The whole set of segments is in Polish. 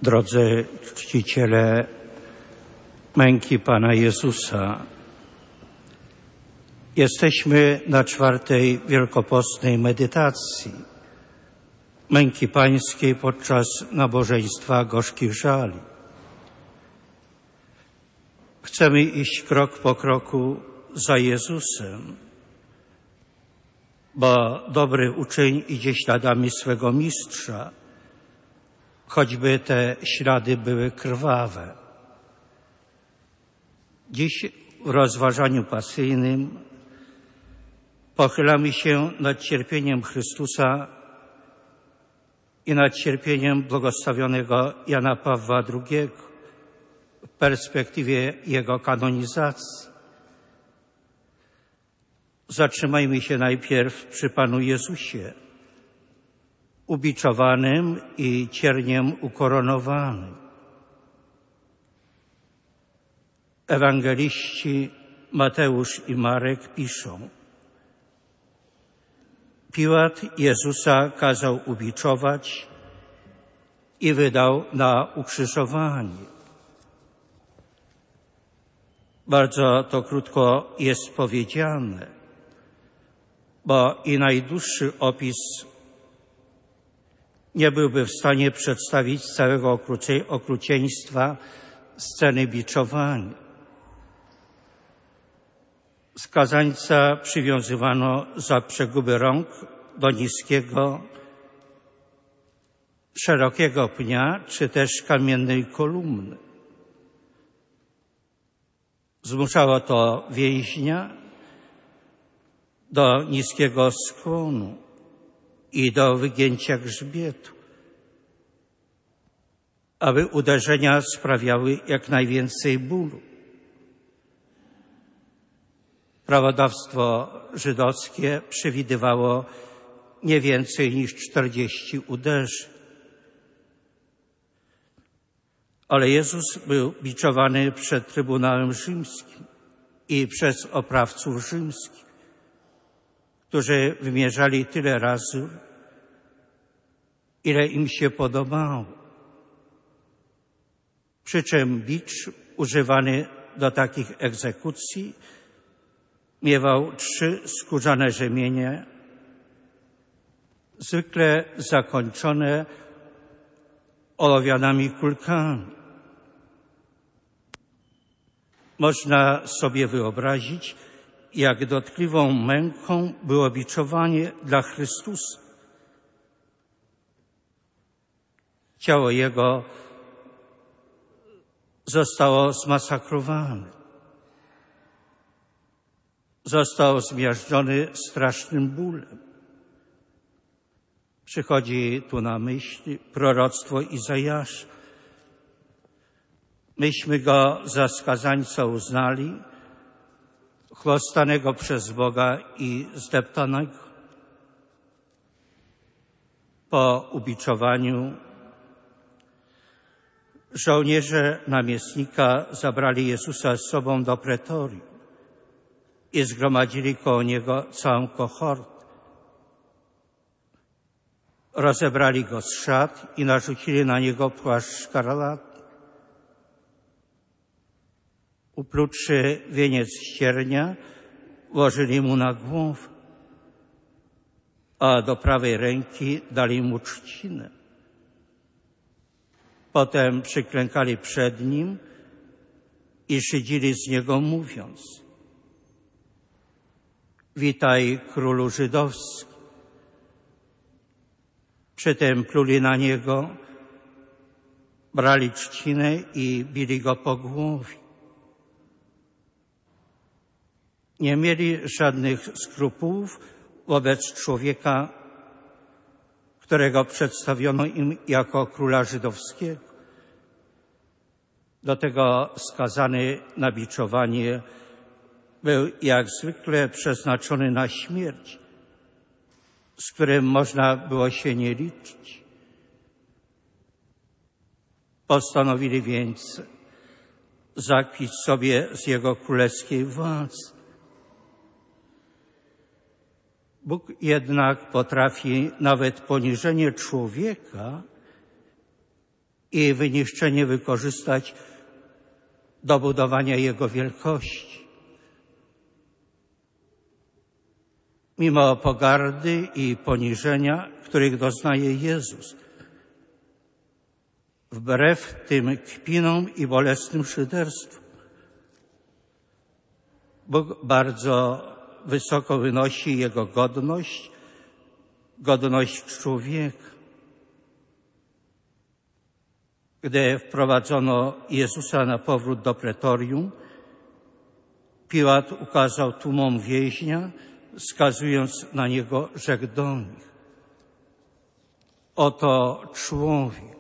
Drodzy czciciele męki Pana Jezusa, jesteśmy na 4. wielkopostnej medytacji męki Pańskiej podczas nabożeństwa gorzkich żali. Chcemy iść krok po kroku za Jezusem, bo dobry uczeń idzie śladami swego mistrza, choćby te ślady były krwawe. Dziś w rozważaniu pasyjnym pochylamy się nad cierpieniem Chrystusa i nad cierpieniem błogosławionego Jana Pawła II w perspektywie jego kanonizacji. Zatrzymajmy się najpierw przy Panu Jezusie, ubiczowanym i cierniem ukoronowanym. Ewangeliści Mateusz i Marek piszą: Piłat Jezusa kazał ubiczować i wydał na ukrzyżowanie. Bardzo to krótko jest powiedziane, bo i najdłuższy opis nie byłby w stanie przedstawić całego okrucieństwa sceny biczowania. Skazańca przywiązywano za przeguby rąk do niskiego, szerokiego pnia, czy też kamiennej kolumny. Zmuszało to więźnia do niskiego skłonu i do wygięcia grzbietu, aby uderzenia sprawiały jak najwięcej bólu. Prawodawstwo żydowskie przewidywało nie więcej niż 40 uderzeń. Ale Jezus był biczowany przed Trybunałem Rzymskim i przez oprawców rzymskich, którzy wymierzali tyle razy, ile im się podobało. Przy czym bicz używany do takich egzekucji miewał 3 skórzane rzemienie, zwykle zakończone ołowianymi kulkami. Można sobie wyobrazić, jak dotkliwą męką było biczowanie dla Chrystusa. Ciało Jego zostało zmasakrowane. Został zmiażdżony strasznym bólem. Przychodzi tu na myśl proroctwo Izajasza. Myśmy go za skazańca uznali, chłostanego przez Boga i zdeptanego. Po ubiczowaniu żołnierze namiestnika zabrali Jezusa z sobą do pretorium i zgromadzili koło Niego całą kohortę. Rozebrali Go z szat i narzucili na Niego płaszcz szkarlatny. Upluwszy wieniec ściernia, włożyli Mu na głowę, a do prawej ręki dali Mu trzcinę. Potem przyklękali przed Nim i szydzili z Niego, mówiąc: Witaj, Królu Żydowski. Przytem pluli na Niego, brali trzcinę i bili Go po głowie. Nie mieli żadnych skrupułów wobec człowieka, którego przedstawiono im jako króla żydowskiego. Do tego skazany na biczowanie był jak zwykle przeznaczony na śmierć, z którym można było się nie liczyć. Postanowili więc zakpić sobie z Jego królewskiej władzy. Bóg jednak potrafi nawet poniżenie człowieka i jej wyniszczenie wykorzystać do budowania Jego wielkości. Mimo pogardy i poniżenia, których doznaje Jezus, wbrew tym kpinom i bolesnym szyderstwom, Bóg bardzo wysoko wynosi Jego godność człowieka. Gdy wprowadzono Jezusa na powrót do pretorium, Piłat ukazał tłumom więźnia, wskazując na niego, rzekł do nich: oto człowiek.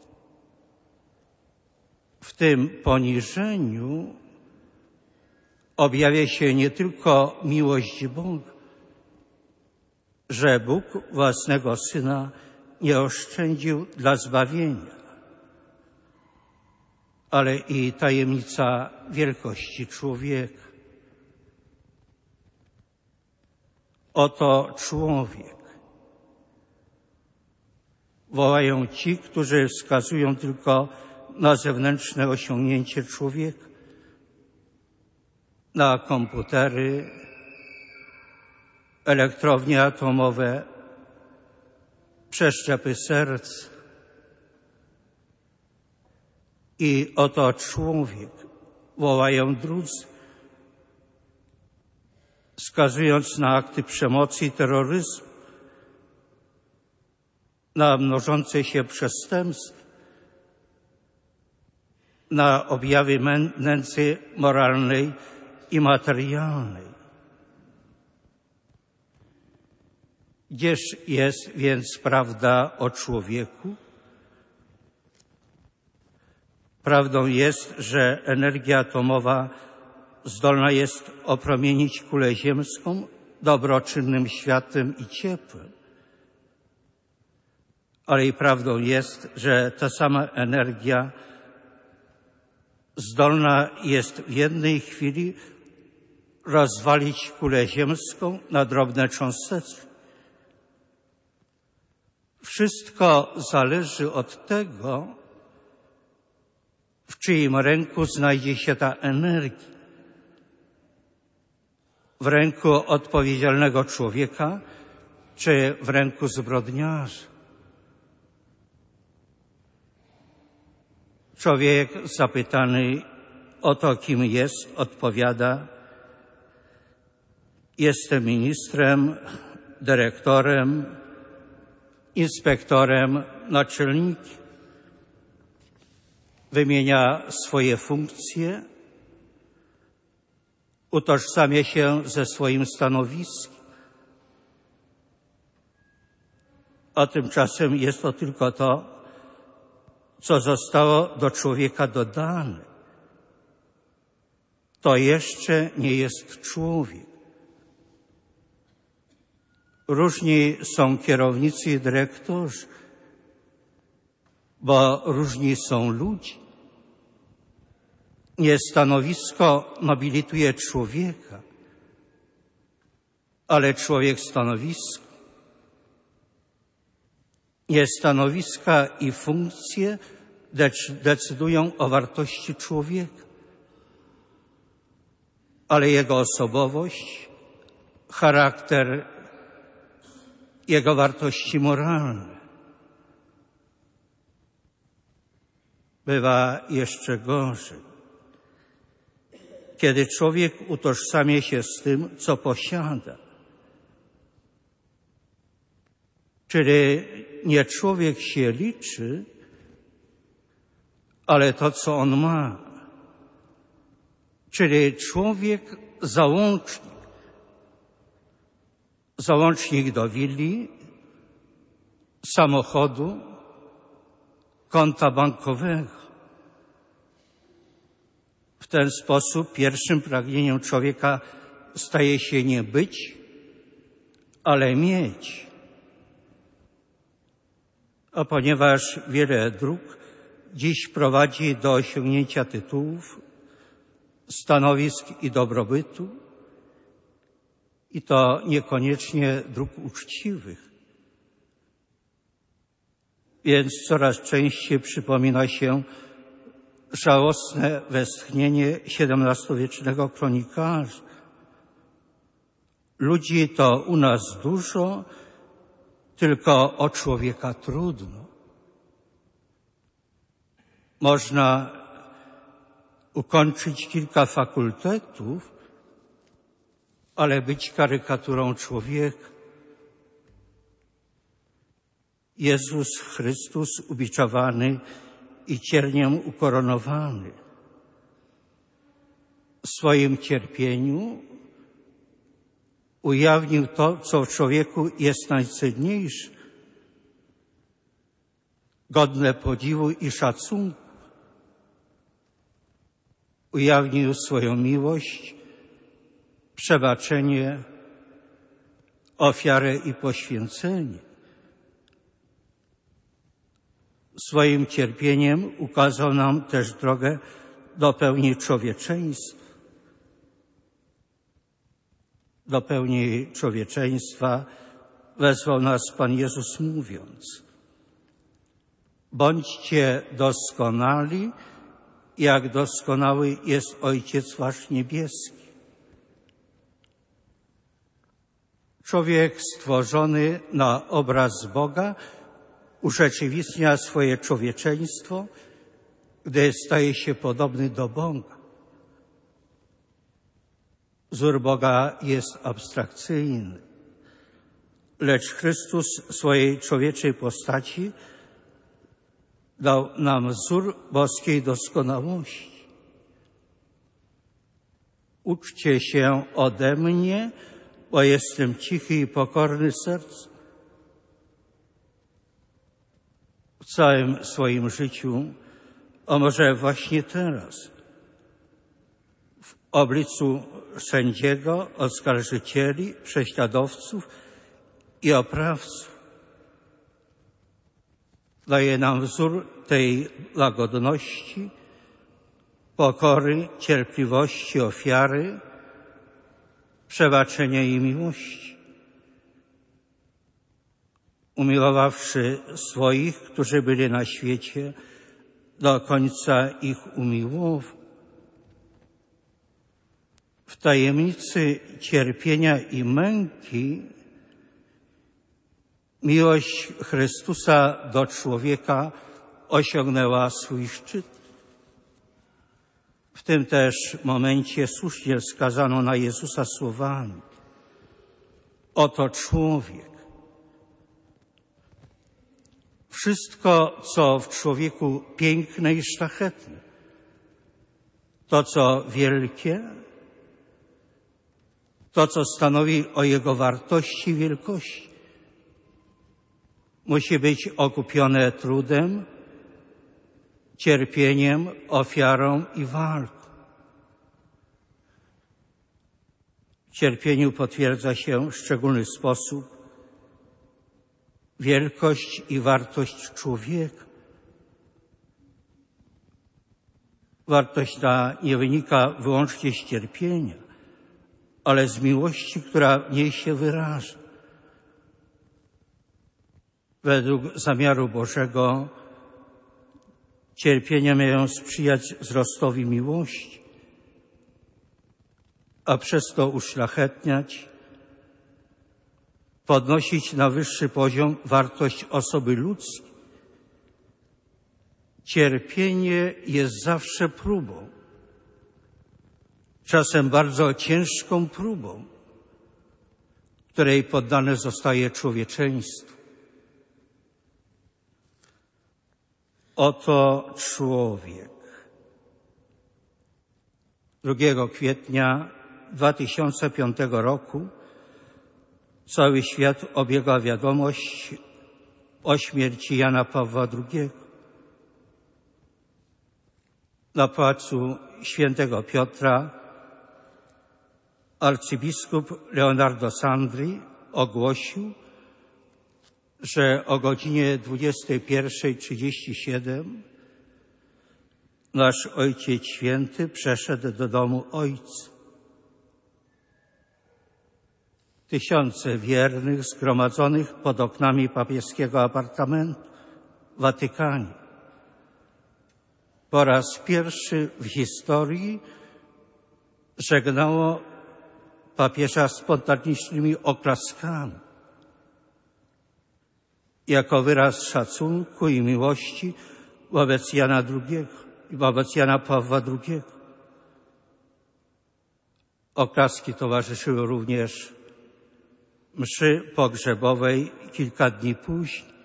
W tym poniżeniu objawia się nie tylko miłość Boga, że Bóg własnego Syna nie oszczędził dla zbawienia, ale i tajemnica wielkości człowieka. Oto człowiek. Wołają ci, którzy wskazują tylko na zewnętrzne osiągnięcie człowieka, na komputery, elektrownie atomowe, przeszczepy serc. I oto człowiek, wołają drudzy, wskazując na akty przemocy i terroryzmu, na mnożące się przestępstwa, na objawy nędzy moralnej i materialnej. Gdzież jest więc prawda o człowieku? Prawdą jest, że energia atomowa zdolna jest opromienić kulę ziemską dobroczynnym światłem i ciepłem. Ale i prawdą jest, że ta sama energia zdolna jest w jednej chwili rozwalić kulę ziemską na drobne cząsteczki. Wszystko zależy od tego, w czyim ręku znajdzie się ta energia. W ręku odpowiedzialnego człowieka, czy w ręku zbrodniarza. Człowiek zapytany o to, kim jest, odpowiada: jestem ministrem, dyrektorem, inspektorem, naczelnikiem. Wymienia swoje funkcje, utożsamia się ze swoim stanowiskiem. A tymczasem jest to tylko to, co zostało do człowieka dodane. To jeszcze nie jest człowiek. Różni są kierownicy i dyrektorzy, bo różni są ludzie. Nie stanowisko nobilituje człowieka, ale człowiek stanowisko. Nie stanowiska i funkcje decydują o wartości człowieka, ale jego osobowość, charakter, jego wartości moralne. Bywa jeszcze gorzej, kiedy człowiek utożsamia się z tym, co posiada. Czyli nie człowiek się liczy, ale to, co on ma. Czyli człowiek załącznik. Załącznik do willi, samochodu, konta bankowego. W ten sposób pierwszym pragnieniem człowieka staje się nie być, ale mieć. A ponieważ wiele dróg dziś prowadzi do osiągnięcia tytułów, stanowisk i dobrobytu, i to niekoniecznie dróg uczciwych, Więc coraz częściej przypomina się żałosne westchnienie XVII-wiecznego kronikarza. Ludzi to u nas dużo, tylko o człowieka trudno. Można ukończyć kilka fakultetów, ale być karykaturą człowieka. Jezus Chrystus ubiczowany i cierniem ukoronowany. W swoim cierpieniu ujawnił to, co w człowieku jest najcenniejsze, godne podziwu i szacunku. Ujawnił swoją miłość, przebaczenie, ofiarę i poświęcenie. Swoim cierpieniem ukazał nam też drogę do pełni człowieczeństwa. Do pełni człowieczeństwa wezwał nas Pan Jezus mówiąc: bądźcie doskonali, jak doskonały jest Ojciec wasz niebieski. Człowiek stworzony na obraz Boga urzeczywistnia swoje człowieczeństwo, gdy staje się podobny do Boga. Wzór Boga jest abstrakcyjny, lecz Chrystus w swojej człowieczej postaci dał nam wzór boskiej doskonałości. Uczcie się ode mnie, bo jestem cichy i pokorny sercem. W całym swoim życiu, a może właśnie teraz, w obliczu sędziego, oskarżycieli, prześladowców i oprawców, daje nam wzór tej łagodności, pokory, cierpliwości, ofiary, przebaczenia i miłości. Umiłowawszy swoich, którzy byli na świecie, do końca ich umiłował. W tajemnicy cierpienia i męki miłość Chrystusa do człowieka osiągnęła swój szczyt. W tym też momencie słusznie wskazano na Jezusa słowami: oto człowiek. Wszystko, co w człowieku piękne i szlachetne, to, co wielkie, to, co stanowi o jego wartości i wielkości, musi być okupione trudem, cierpieniem, ofiarą i walką. W cierpieniu potwierdza się w szczególny sposób wielkość i wartość człowieka. Wartość ta nie wynika wyłącznie z cierpienia, ale z miłości, która w niej się wyraża. Według zamiaru Bożego cierpienia mają sprzyjać wzrostowi miłości, a przez to uszlachetniać, podnosić na wyższy poziom wartość osoby ludzkiej. Cierpienie jest zawsze próbą, czasem bardzo ciężką próbą, której poddane zostaje człowieczeństwo. Oto człowiek. 2 kwietnia 2005 roku cały świat obiegła wiadomość o śmierci Jana Pawła II. Na placu Świętego Piotra arcybiskup Leonardo Sandri ogłosił, że o godzinie 21:37 nasz Ojciec Święty przeszedł do domu Ojca. Tysiące wiernych zgromadzonych pod oknami papieskiego apartamentu Watykanie. Po raz pierwszy w historii żegnało papieża spontanicznymi oklaskami, jako wyraz szacunku i miłości wobec Jana II, wobec Jana Pawła II. Oklaski towarzyszyły również mszy pogrzebowej kilka dni później.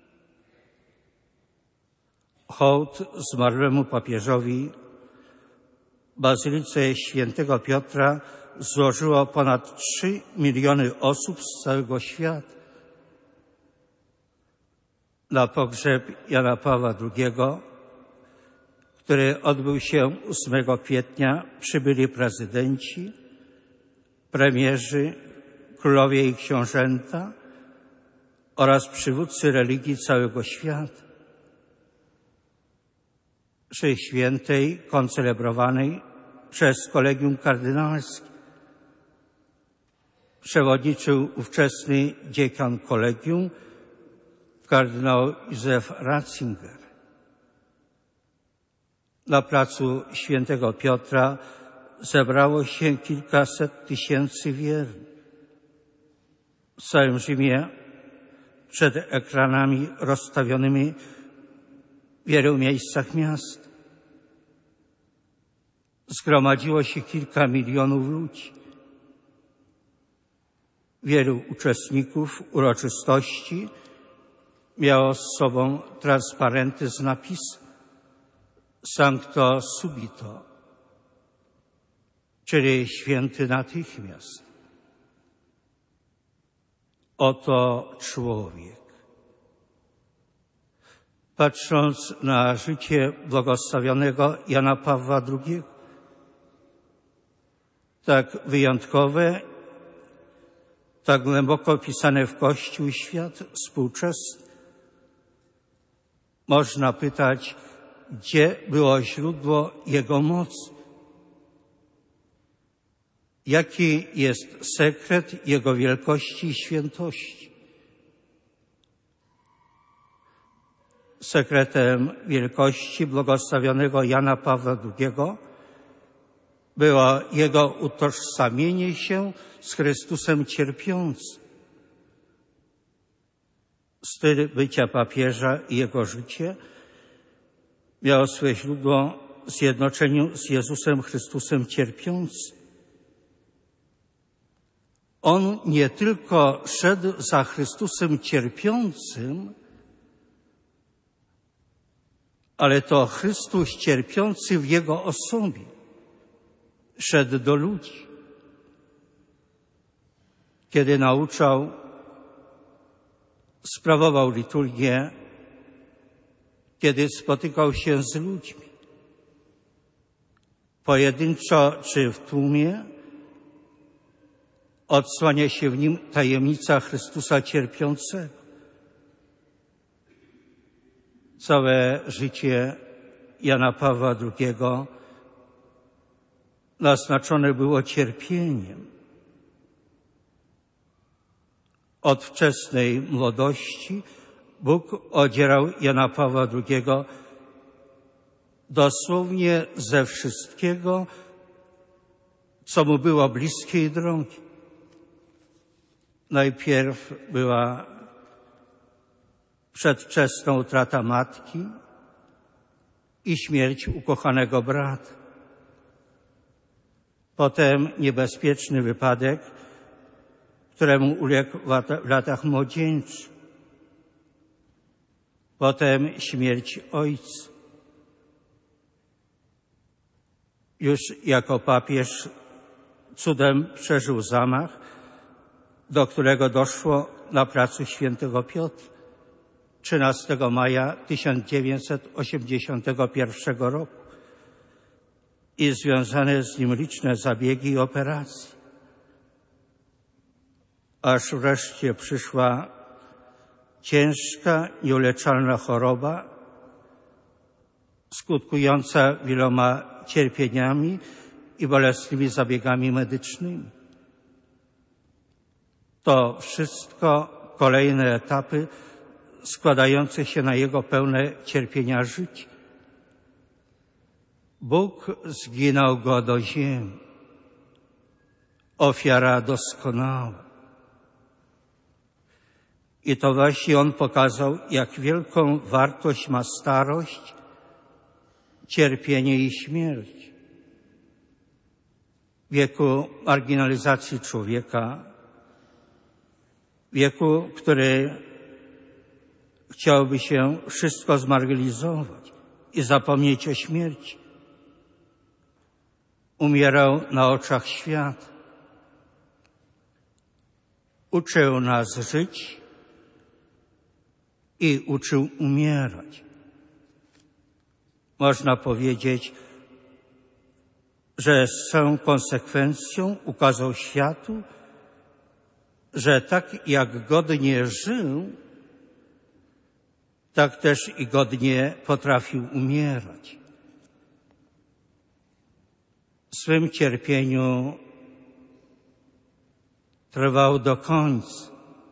Hołd zmarłemu papieżowi w Bazylice Świętego Piotra złożyło ponad 3 miliony osób z całego świata. Na pogrzeb Jana Pawła II, który odbył się 8 kwietnia, przybyli prezydenci, premierzy, królowie i książęta oraz przywódcy religii całego świata. Mszy świętej koncelebrowanej przez Kolegium Kardynalskie przewodniczył ówczesny dziekan kolegium, kardynał Józef Ratzinger. Na placu Świętego Piotra zebrało się kilkaset tysięcy wiernych. W całym Rzymie przed ekranami rozstawionymi w wielu miejscach miasta zgromadziło się kilka milionów ludzi. Wielu uczestników uroczystości miało z sobą transparenty z napisem Sancto Subito, czyli święty natychmiast. Oto człowiek. Patrząc na życie błogosławionego Jana Pawła II, tak wyjątkowe, tak głęboko wpisane w Kościół i świat współczesny, można pytać, gdzie było źródło Jego mocy? Jaki jest sekret Jego wielkości i świętości? Sekretem wielkości błogosławionego Jana Pawła II było Jego utożsamienie się z Chrystusem cierpiącym. Styl bycia papieża i jego życie miało swoje źródło w zjednoczeniu z Jezusem Chrystusem cierpiącym. On nie tylko szedł za Chrystusem cierpiącym, ale to Chrystus cierpiący w Jego osobie szedł do ludzi. Kiedy nauczał, sprawował liturgię, kiedy spotykał się z ludźmi, pojedynczo czy w tłumie, odsłania się w nim tajemnica Chrystusa cierpiącego. Całe życie Jana Pawła II naznaczone było cierpieniem. Od wczesnej młodości Bóg odzierał Jana Pawła II dosłownie ze wszystkiego, co mu było bliskie i drogie. Najpierw była przedwczesna utrata matki i śmierć ukochanego brata. Potem niebezpieczny wypadek, któremu uległ w latach młodzieńczych. Potem śmierć ojca. Już jako papież cudem przeżył zamach, do którego doszło na placu Świętego Piotra 13 maja 1981 roku i związane z nim liczne zabiegi i operacje. Aż wreszcie przyszła ciężka, nieuleczalna choroba, skutkująca wieloma cierpieniami i bolesnymi zabiegami medycznymi. To wszystko kolejne etapy składające się na Jego pełne cierpienia życie. Bóg zginął Go do ziemi. Ofiara doskonała. I to właśnie On pokazał, jak wielką wartość ma starość, cierpienie i śmierć. W wieku marginalizacji człowieka, wieku, który chciałby się wszystko zmarginalizować i zapomnieć o śmierci. Umierał na oczach świata. Uczył nas żyć i uczył umierać. Można powiedzieć, że z całą konsekwencją ukazał światu, że tak jak godnie żył, tak też i godnie potrafił umierać. W swym cierpieniu trwał do końca.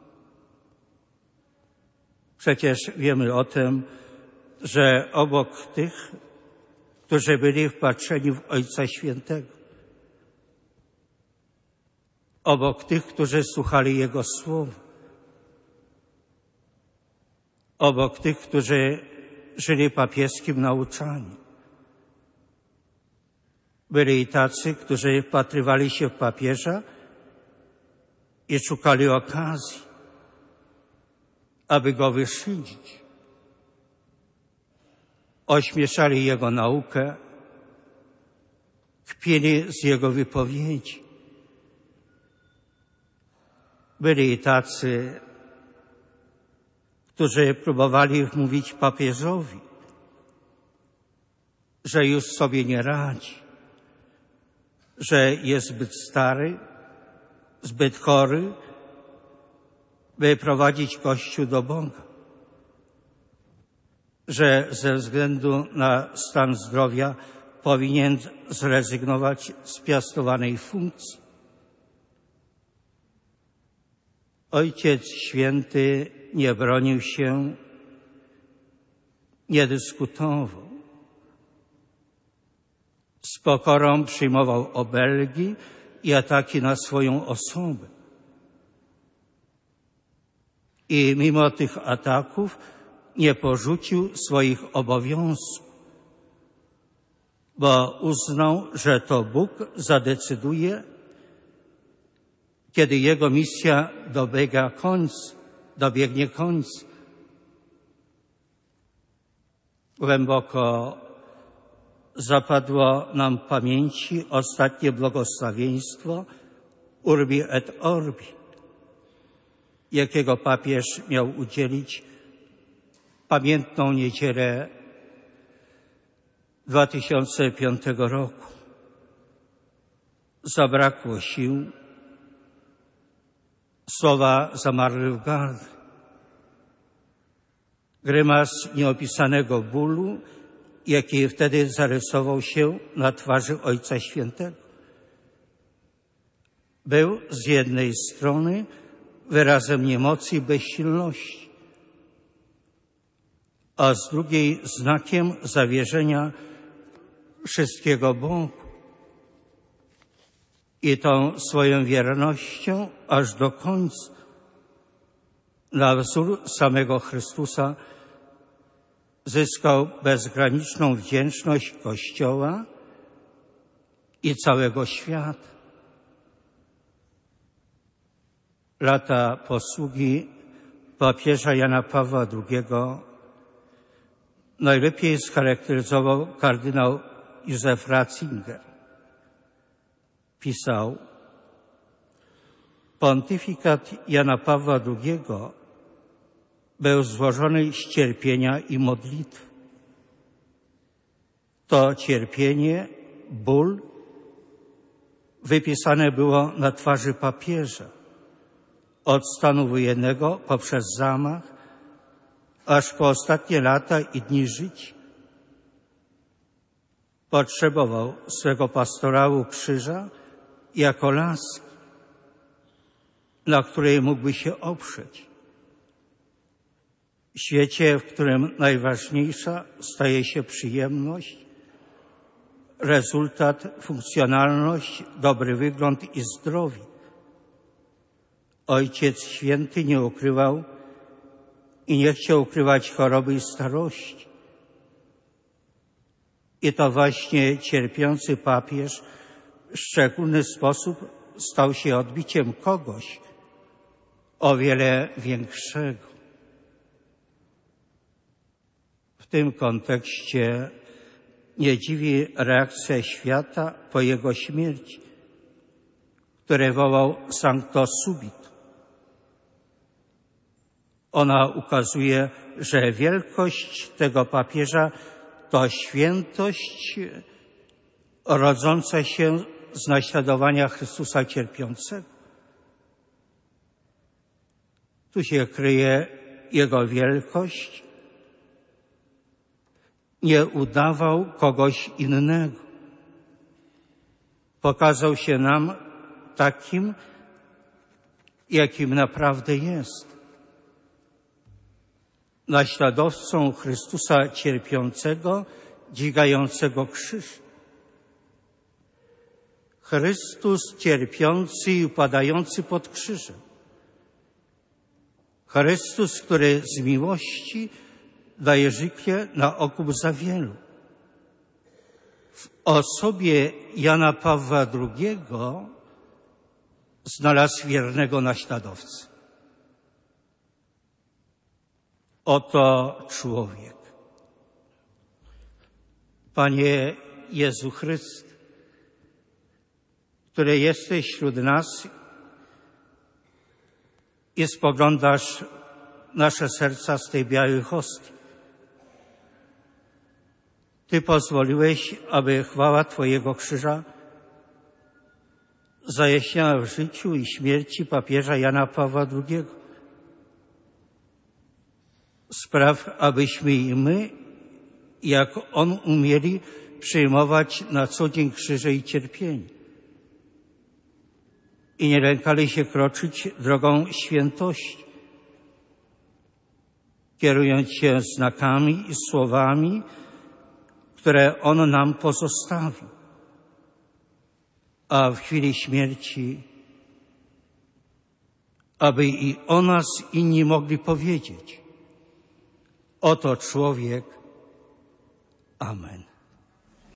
Przecież wiemy o tym, że obok tych, którzy byli wpatrzeni w Ojca Świętego, obok tych, którzy słuchali Jego słowa, obok tych, którzy żyli papieskim nauczaniem, byli i tacy, którzy wpatrywali się w papieża i szukali okazji, aby go wyszydzić. Ośmieszali jego naukę, kpili z jego wypowiedzi. Byli i tacy, którzy próbowali wmówić papieżowi, że już sobie nie radzi, że jest zbyt stary, zbyt chory, by prowadzić Kościół do Boga, że ze względu na stan zdrowia powinien zrezygnować z piastowanej funkcji. Ojciec Święty nie bronił się, nie dyskutował. Z pokorą przyjmował obelgi i ataki na swoją osobę. I mimo tych ataków nie porzucił swoich obowiązków, bo uznał, że to Bóg zadecyduje, kiedy jego misja dobiegnie końca. Głęboko zapadło nam w pamięci ostatnie błogosławieństwo Urbi et Orbi, jakiego papież miał udzielić pamiętną niedzielę 2005 roku. Zabrakło sił, słowa zamarły w gardle. Grymas nieopisanego bólu, jaki wtedy zarysował się na twarzy Ojca Świętego, był z jednej strony wyrazem niemocy i bezsilności, a z drugiej znakiem zawierzenia wszystkiego Bogu. I tą swoją wiernością aż do końca, na wzór samego Chrystusa, zyskał bezgraniczną wdzięczność Kościoła i całego świata. Lata posługi papieża Jana Pawła II najlepiej scharakteryzował kardynał Józef Ratzinger. Pisał: pontyfikat Jana Pawła II był złożony z cierpienia i modlitw. To cierpienie, ból wypisane było na twarzy papieża, od stanu wojennego poprzez zamach, aż po ostatnie lata i dni życia. Potrzebował swego pastorału krzyża jako laski, na której mógłby się oprzeć. W świecie, w którym najważniejsza staje się przyjemność, rezultat, funkcjonalność, dobry wygląd i zdrowie, Ojciec Święty nie ukrywał i nie chciał ukrywać choroby i starości. I to właśnie cierpiący papież w szczególny sposób stał się odbiciem kogoś o wiele większego. W tym kontekście nie dziwi reakcja świata po jego śmierci, który wołał Sancto Subito. Ona ukazuje, że wielkość tego papieża to świętość rodząca się z naśladowania Chrystusa cierpiącego. Tu się kryje Jego wielkość. Nie udawał kogoś innego. Pokazał się nam takim, jakim naprawdę jest. Naśladowcą Chrystusa cierpiącego, dźwigającego krzyż. Chrystus cierpiący i upadający pod krzyżem. Chrystus, który z miłości daje życie na okup za wielu. W osobie Jana Pawła II znalazł wiernego naśladowcę. Oto człowiek. Panie Jezu Chryst, który jesteś wśród nas i spoglądasz nasze serca z tej białej hostii. Ty pozwoliłeś, aby chwała Twojego krzyża zajaśniała w życiu i śmierci papieża Jana Pawła II. Spraw, abyśmy i my, jak on, umieli przyjmować na co dzień krzyże i cierpienie i nie lękali się kroczyć drogą świętości, kierując się znakami i słowami, które on nam pozostawił. A w chwili śmierci, aby i o nas inni mogli powiedzieć: oto człowiek. Amen.